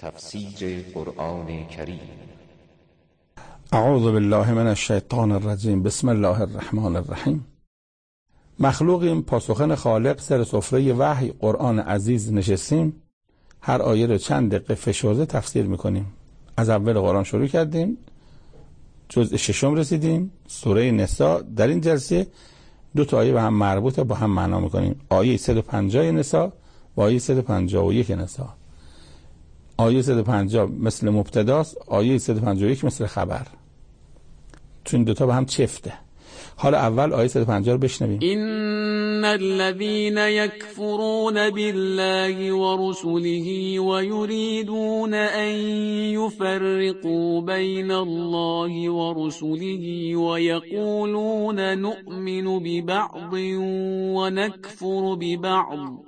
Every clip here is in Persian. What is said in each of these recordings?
تفسیر قرآن کریم. اعوذ بالله من الشیطان الرجیم. بسم الله الرحمن الرحیم. مخلوقیم، پاسخن خالق، سر سفره وحی قرآن عزیز نشستیم. هر آیه رو چند دقیقه فشرده تفسیر میکنیم. از اول قرآن شروع کردیم، جزء ششم رسیدیم، سوره نساء. در این جلسه دو تا آیه به هم مربوطه، با هم معنا میکنیم. آیه 150 نساء و آیه 151 نساء. آیه 150 مثل مبتداست، آیه 151 مثل خبر، چون دوتا به هم چفته. حالا اول آیه 150 رو بشنویم. إن الذين يكفرون بالله ورسله ويريدون أن يفرقوا بين الله ورسله ويقولون نؤمن ببعض ونكفر ببعض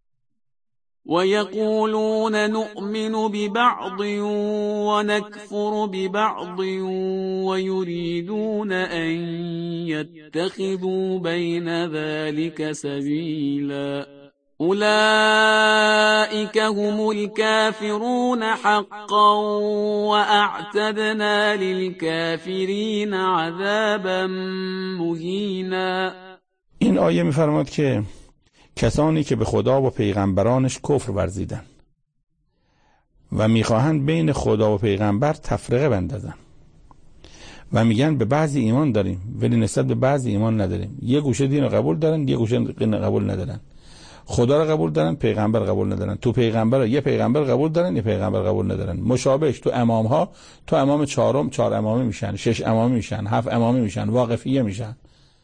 ويريدون أن يتخذوا بين ذلك سبيلا أولئك هم الكافرون حقا وأعتدنا للكافرين عذابا مهینا. این آیه می‌فرماید که کسانی که به خدا و پیغمبرانش کفر ورزیدن و میخواهند بین خدا و پیغمبر تفرقه بندازن و میگن به بعضی ایمان داریم ولی نسبت به بعضی ایمان نداریم. یه گوشه دین رو قبول دارن، یه گوشه قبول ندارن. خدا رو قبول دارن، پیغمبر قبول ندارن. تو پیغمبر یه پیغمبر قبول دارن، یه پیغمبر قبول ندارن. مشابهش تو امام ها، تو امام چهارم 4 امامه میشن، 6 امامه میشن، 7 امامه میشن، واقفیه میشن.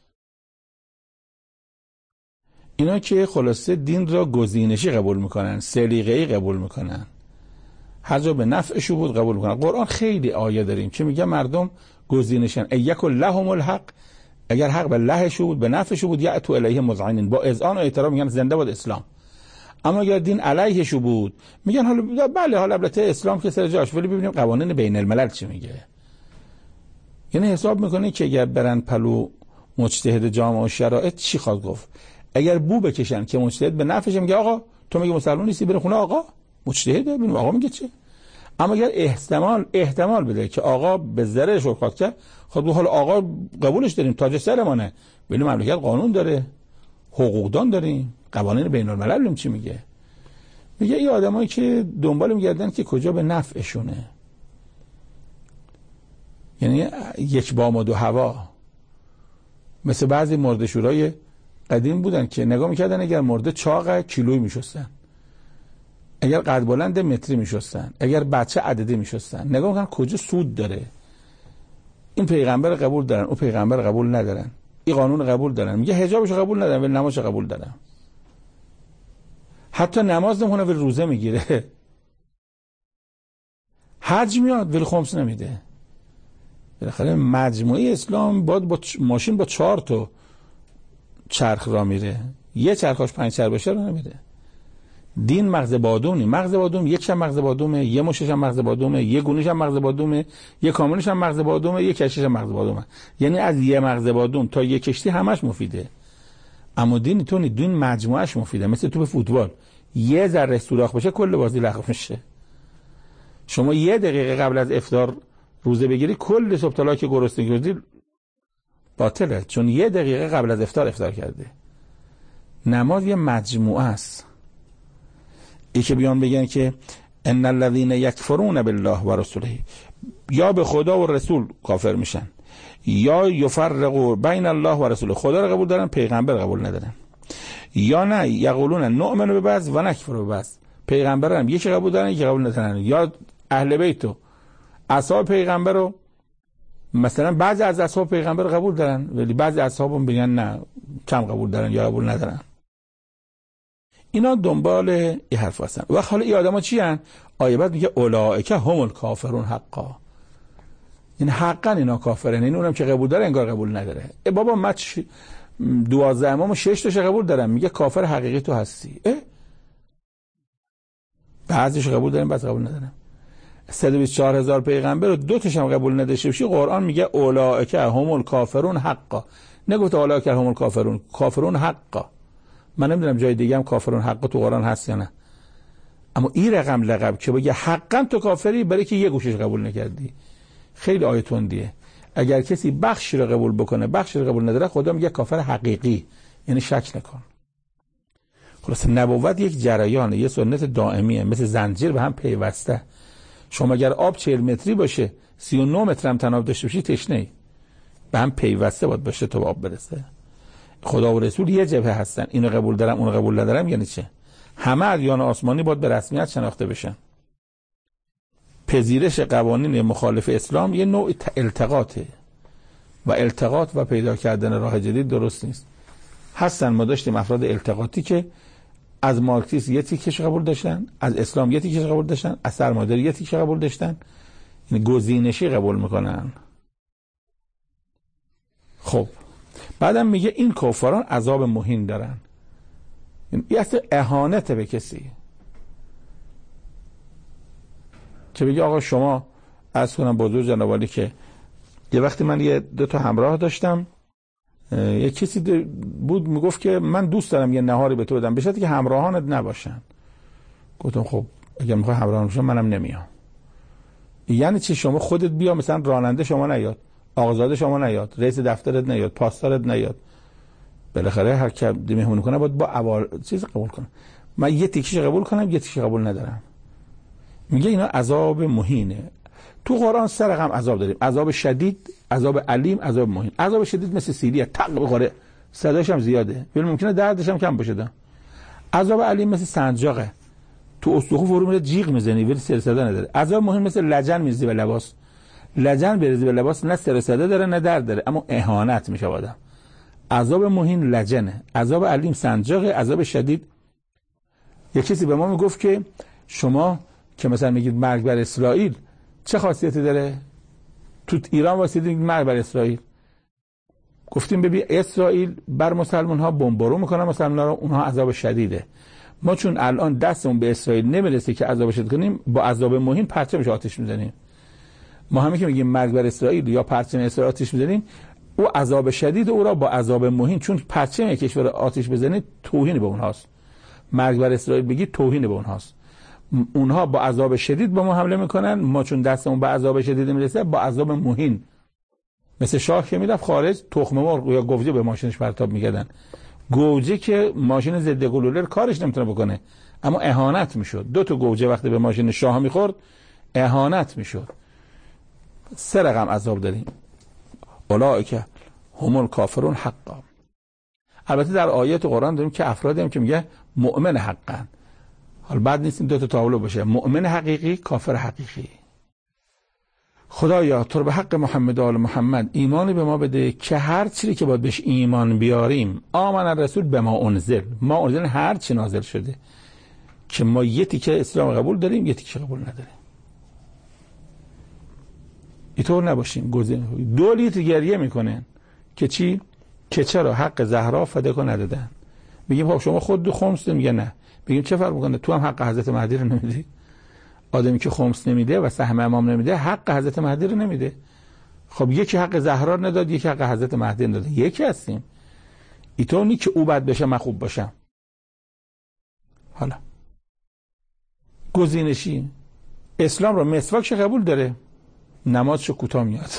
اینا که خلاصه دین را گزینشی قبول میکنن، سلیقه‌ای قبول میکنن، هر جا به نفعشو بود قبول میکنن. قرآن خیلی آیه داریم که میگه مردم گزینشن. ایکل لهم الحق، اگر حق به لهشو بود، به نفعشو بود، یأتوا الیه مذعنین، با اذعان و احترام میگن زنده باد اسلام. اما اگر دین علیهشو بود میگن حالا بله، حالا البته اسلام که سر جاش، ولی ببینیم قوانین بین الملل چی میگه. یعنی حساب میکنه که اگر برن پلو مجتهد جامعه و شرایط چی خواهد گفت. اگر بو بکشن که مجتهد به نفعش، میگه آقا تو میگه مسلمان نیستی، بره خونه آقا مجتهده، ببین آقا میگه چه. اما اگر احتمال بده که آقا به ضررش خواهد کرد، خب حالا آقا قبولش داریم، تاج سرمانه، ولی مملکت قانون داره، حقوقدان داریم، قوانین بین الملل چی میگه. میگه این آدمایی که دنبال میگردن که کجا به نفعشونه، یعنی یک بام و دو هوا، مثل بعضی مرده‌شورای قدیم بودن که نگاه میکردن اگر مرده چاقه کیلویی میشستن، اگر قد بلند متری میشستن، اگر بچه عددی میشستن. نگاه میکنن کجا سود داره. این پیغمبر قبول دارن، اون پیغمبر قبول ندارن، این قانون قبول دارن. میگه حجابش قبول ندارن ولی نمازش قبول دارن. حتی نماز نمونه ولی روزه میگیره. حج میاد ولی خمس نمیده. بالاخره مجموعه اسلام با ماشین با 4 تا چرخ را میره، یه چرخاش 5 چرخ بشه را نمیره. دین مغز بادومی، مغز بادوم یک هم مغز بادومه، یه مشش هم مغز بادومه، یه گونهش هم مغز بادومه، یه کاملش هم مغز بادومه، یه کشش هم مغز بادومه. یعنی از یه مغز بادوم تا یه کشتی همش مفیده. اما دین مجموعش مفیده. مثل تو به فوتبال یه ذره سوراخ بشه کل بازی لغو میشه. شما یه دقیقه قبل از افطار روزه بگیری، کل صبح تا لا که گرسنگی باطله، چون یه دقیقه قبل از افطار کرده. نماز یه مجموعه است. ای که بیان بگن که ان الذين یکفرون بالله و رسوله، یا به خدا و رسول کافر میشن، یا یفرقوا بین الله و رسوله، خدا رو قبول دارن پیغمبر قبول ندارن، یا نه یقولون نؤمن ببعض و نکفر ببعض، پیغمبر هم یکی قبول دارن یکی قبول ندارن، یا اهل بیت و اصحاب پیغمبر رو مثلا بعضی از اصحاب پیغمبر قبول دارن ولی بعضی اصحابم میگن نه، کم قبول دارن یا قبول ندارن. اینا دنبال این حرف هستن. و حالا این آدما چی ان؟ آیه بعد میگه اولئک هم الکافرون حقا، این حقا اینا کافرن. این اونم که قبول داره انگار قبول نداره. بابا من 12 امام و 6 تاش قبول دارم، میگه کافر حقیقی تو هستی. بعضیش قبول دارن بعضی قبول ندارن. 124,000 پیغمبر و 2 تاش هم قبول نداشته باشی، قرآن میگه اولئک هم الکافرون حقا. نگفت اولئک هم الکافرون، کافرون حقا. من نمیدونم جای دیگه هم کافرون حقا تو قرآن هست یا نه، اما این رقم لقب که بگه حقا تو کافری، برای که یه گوشش قبول نکردی. خیلی آیه تندیه. اگر کسی بخشی رو قبول بکنه بخشی رو قبول نداره، خدا میگه کافر حقیقی، یعنی شک نکن. خلاص نبوت یک جریانه، یه سنت دائمیه، مثل زنجیر به هم پیوسته. شما اگر آب 40 متری باشه 39 متر هم تناب داشته باشی تشنه‌ای. به هم پیوسته باید باشه تا آب برسه. خدا و رسول یه جبهه هستن، اینو قبول دارم اونو قبول ندارم یعنی چه؟ همه ادیان آسمانی باید به رسمیت شناخته بشن. پذیرش قوانین مخالف اسلام یه نوع التقاطه و التقاط و پیدا کردن راه جدید درست نیست. هستن، ما داشتیم افراد التقاطی که از مارکسیسم یه تیکش قبول داشتن، از اسلام یه تیکش قبول داشتن، از سرمایه‌داری یه تیکش قبول داشتن، یعنی گزینشی قبول میکنن. خب بعدم میگه این کفاران عذاب مهین دارن. این اصلا اهانت به کسی که بگه آقا شما، عرض کنم بزرگ جناب عالی که یه وقتی من یه 2 تا همراه داشتم، یه کسی بود میگفت که من دوست دارم یه نهاری به تو بدم به شرطی که همراهانت نباشن. گفتم خب اگر میخوای همراهان باشم منم نمیام. یعنی چی؟ شما خودت بیا، مثلا راننده شما نیاد، آقازاده شما نیاد، رئیس دفترت نیاد، پاسدارت نیاد، بالاخره هر کی مهمونی کنه باید با چیز قبول کنه. من یه تیکش قبول کنم یه تیکش قبول ندارم. میگه اینا عذاب مهینه. تو قرآن 3 رقم عذاب داریم: عذاب شدید، عذاب علیم، عذاب مهین. عذاب شدید مثل سیریه، تق بخوره، صداش هم زیاده، ولی ممکنه دردش هم کم باشه. عذاب علیم مثل سنجاقه، تو استخوان فرو میره جیغ میزنی ولی سر صدا نداره. عذاب مهین مثل لجن میریزی به لباس، لجن بریزی به لباس نه سر صدا داره نه درد داره، اما اهانت میشه آدم. عذاب مهین لجنه، عذاب علیم سنجاقه، عذاب شدید. یک کسی به ما میگفت که شما که مثلا میگید مرگ بر اسرائیل چه خاصیتی داره؟ تو ایران واسیدید مرگ بر اسرائیل. گفتیم ببین اسرائیل بر مسلمان ها بمبارون میکنن مسلمان ها رو، اونها عذاب شدیده. ما چون الان دستمون به اسرائیل نمیرسه که عذاب شدید کنیم، با عذاب مهین پرچمش آتش میزنیم. ما همین که میگیم مرگ بر اسرائیل یا پرچم اسرائیل آتش میزنیم، او عذاب شدید او را با عذاب مهین، چون پرچم کشور آتش بزنید توهین به اونهاست. مرگ بر اسرائیل بگید توهین به اونهاست. اونها با عذاب شدید با ما حمله میکنن، ما چون دستمون به عذاب شدید نمیرسه با عذاب مهین. مثل شاه که میرفت خارج تخم مرغ یا گوجه به ماشینش پرتاب میکردن. گوجه که ماشین ضد گلوله کارش نمیتونه بکنه، اما اهانت میشد. 2 تا گوجه وقتی به ماشین شاه میخورد اهانت میشد. 3 رقم عذاب داریم: اولئک هم الکافرون حقا. البته در آیات قرآن داریم که افرادی هم که میگه مؤمن حقا. حالا بعد نیست این 2 تا تابلو باشه: مؤمن حقیقی، کافر حقیقی. خدایا تو رو به حق محمد و آل محمد ایمانی به ما بده که هر چیزی که باید بهش ایمان بیاریم، آمن الرسول به ما انزل، ما انزل هر چی نازل شده، که ما یه تیکه اسلام قبول داریم یه تیکه قبول نداریم. اینطور نباشیم. گزینه 2 لیتر گریه میکنن که چی؟ که چرا حق زهرا فداکو ندادن. میگیم خب شما خود خمس، میگه نه. بگیم چه فرق میکنه؟ تو هم حق حضرت مهدی رو نمیدی. آدمی که خمس نمیده و سهم امام نمیده حق حضرت مهدی رو نمیده. خب یکی حق زهرا نداد، یکی حق حضرت مهدی نداد، یکی هستیم. اینطور نیست که او بد بشه من خوب باشم. حالا گزینشی اسلام رو مسواکش قبول داره، نمازشو کوتاه میاد.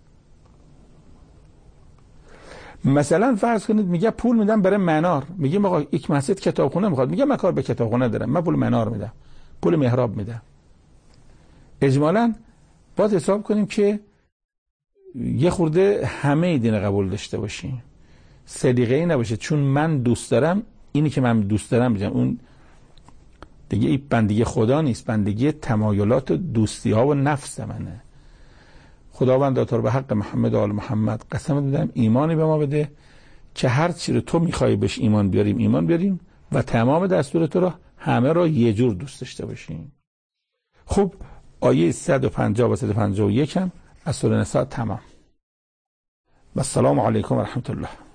مثلا فرض کنید میگه پول میدم برای منار، میگیم آقا یک مسجد کتابخونه میخواد، میگه من کار به کتابخونه دارم، من پول منار میدم، پول محراب میدم. اجمالاً باید حساب کنیم که یه خورده همه دین قبول داشته باشیم، سلیقه‌ای نباشه چون من دوست دارم اینی که من دوست دارم میگم، اون دیگه این بندگی خدا نیست، بندگی تمایلات و دوستی ها و نفس منه. خداوند تو رو به حق محمد و آل محمد قسم میدم ایمانی به ما بده که هر چی رو تو میخوای بهش ایمان بیاریم ایمان بیاریم و تمام دستور تو رو همه رو یه جور دوست داشته باشیم. خب آیه 150 و 151 هم از سوره نساء تمام. و السلام علیکم و رحمت الله.